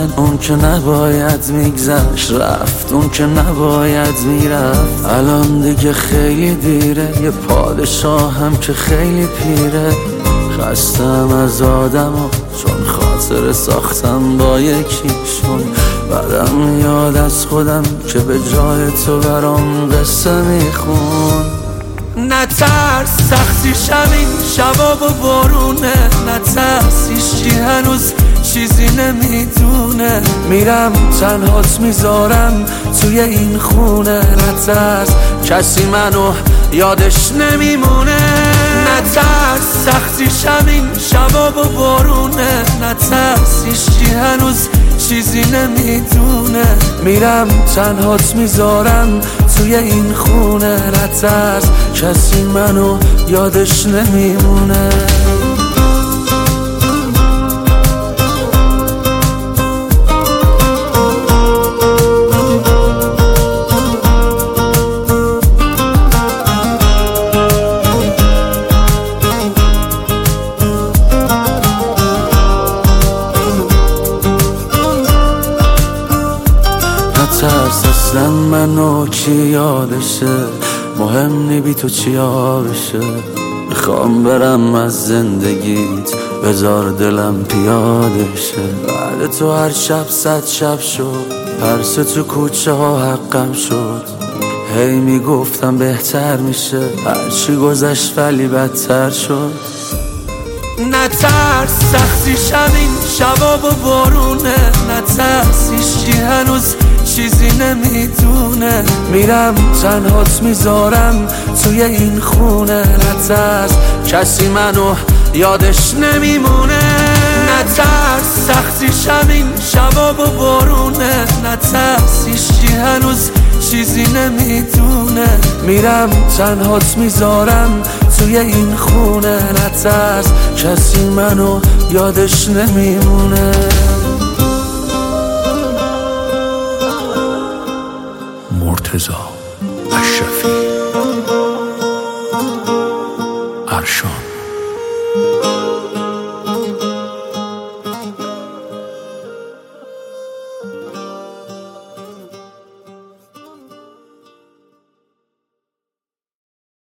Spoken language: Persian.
اون که نباید میگذشت رفت، اون که نباید میرفت. الان دیگه خیلی دیره، یه پادشاهم که خیلی پیره. خستم از آدمو چون خاطر ساختم با یکیشون. بعدم میاد از خودم که به جای تو برام قصه میخون. نترس سختیش همین شباب و بارونه، نترس هیچی هنوز چیزی نمیدونه. میرم تنهات میذارم توی این خونه، نترس کسی منو یادش نمیمونه. نترس سختیش همین شباب و بارونه، نترس هیچی هنوز چیزی نمیدونه. میرم تنهات میذارم توی این خونه، نترس کسی منو یادش نمیمونه. نترس اصلا منو کی یادشه، مهم نی بی تو چیا بشه. میخوام برم از زندگیت، بذار دلم پیاده شه. بعد تو هر شب 100 شب شد، هر سه تو کوچه ها حقم شد. هی میگفتم بهتر میشه، هرچی گذشت ولی بدتر شد. نترس سختیش همین شباب و بارونه، نترس هیچی هنوز چیزی نمیدونه. میرم تنهات میذارم توی این خونه، نترس کسی منو یادش نمیمونه. نترس سختیش همین شباب و بارونه، نترس هیچی هنوز چیزی نمیدونه. میرم تنهات میذارم توی این خونه، نترس کسی منو یادش نمیمونه. مرتضی اشرفی، ارشان.